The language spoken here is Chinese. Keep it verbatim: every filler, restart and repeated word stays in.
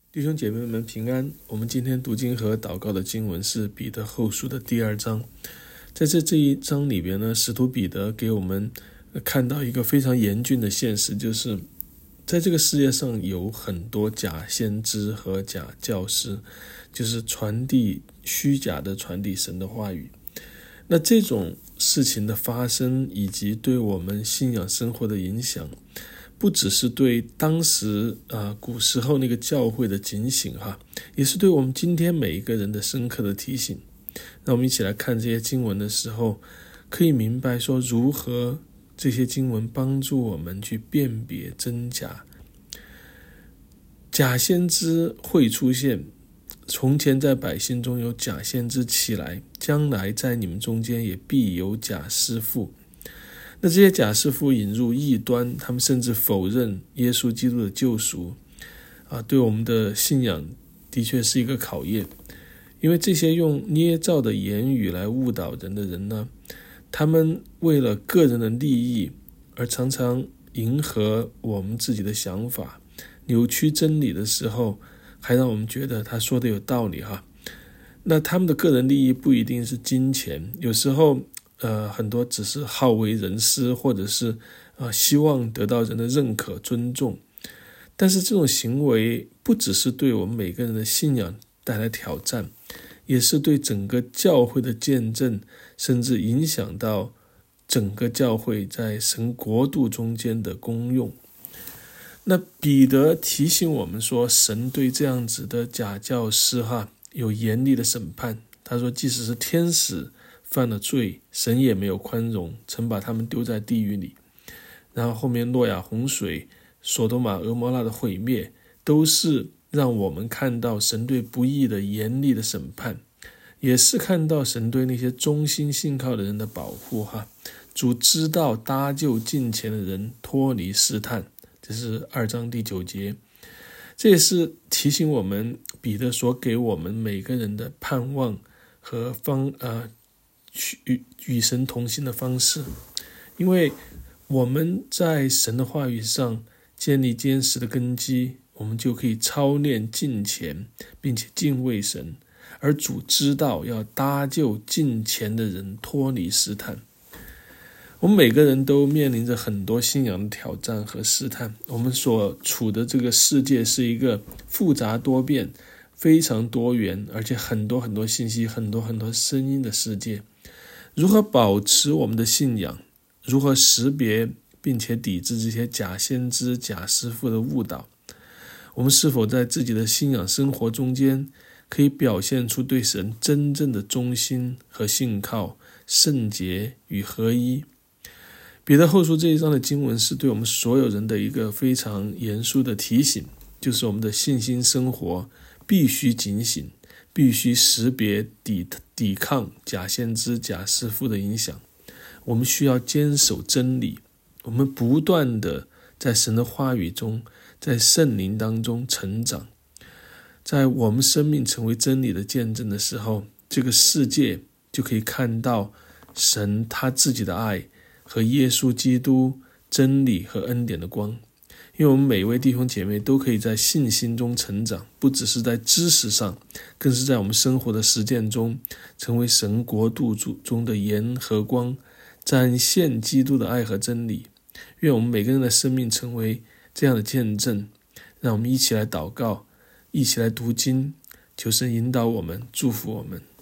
弟兄姐妹们平安。我们今天读经和祷告的经文是彼得后书的第二章。在这这一章里边呢，使徒彼得给我们看到一个非常严峻的现实，就是在这个世界上有很多假先知和假教师，就是传递虚假的传递神的话语。那这种事情的发生以及对我们信仰生活的影响，不只是对当时啊、呃、古时候那个教会的警醒哈，也是对我们今天每一个人的深刻的提醒。那我们一起来看这些经文的时候，可以明白说如何这些经文帮助我们去辨别真假。假先知会出现，从前在百姓中有假先知起来，将来在你们中间也必有假师傅。那这些假师傅引入异端，他们甚至否认耶稣基督的救赎啊，对我们的信仰的确是一个考验。因为这些用捏造的言语来误导人的人呢，他们为了个人的利益而常常迎合我们自己的想法，扭曲真理的时候，还让我们觉得他说的有道理哈。那他们的个人利益不一定是金钱，有时候呃，很多只是好为人师，或者是呃希望得到人的认可尊重。但是这种行为不只是对我们每个人的信仰带来挑战，也是对整个教会的见证，甚至影响到整个教会在神国度中间的功用。那彼得提醒我们说，神对这样子的假教师哈有严厉的审判。他说即使是天使犯了罪，神也没有宽容，曾把他们丢在地狱里。然后后面诺亚洪水、索多玛俄摩拉的毁灭，都是让我们看到神对不义的严厉的审判，也是看到神对那些忠心信靠的人的保护哈。主知道搭救近前的人脱离试探，这是二章第九节。这也是提醒我们彼得所给我们每个人的盼望和方呃与与神同行的方式。因为我们在神的话语上建立坚实的根基，我们就可以操练敬虔，并且敬畏神。而主知道要搭救敬虔的人脱离试探。我们每个人都面临着很多信仰的挑战和试探。我们所处的这个世界是一个复杂多变、非常多元，而且很多很多信息、很多很多声音的世界。如何保持我们的信仰？如何识别并且抵制这些假先知、假师傅的误导？我们是否在自己的信仰生活中间可以表现出对神真正的忠心和信靠、圣洁与合一？彼得后书这一章的经文是对我们所有人的一个非常严肃的提醒，就是我们的信心生活必须警醒，必须识别抵抵抗假先知、假师傅的影响。我们需要坚守真理，我们不断的在神的话语中，在圣灵当中成长。在我们生命成为真理的见证的时候，这个世界就可以看到神他自己的爱和耶稣基督真理和恩典的光。因为我们每一位弟兄姐妹都可以在信心中成长，不只是在知识上，更是在我们生活的实践中成为神国度中的盐和光，展现基督的爱和真理。愿我们每个人的生命成为这样的见证。让我们一起来祷告，一起来读经，求神引导我们，祝福我们。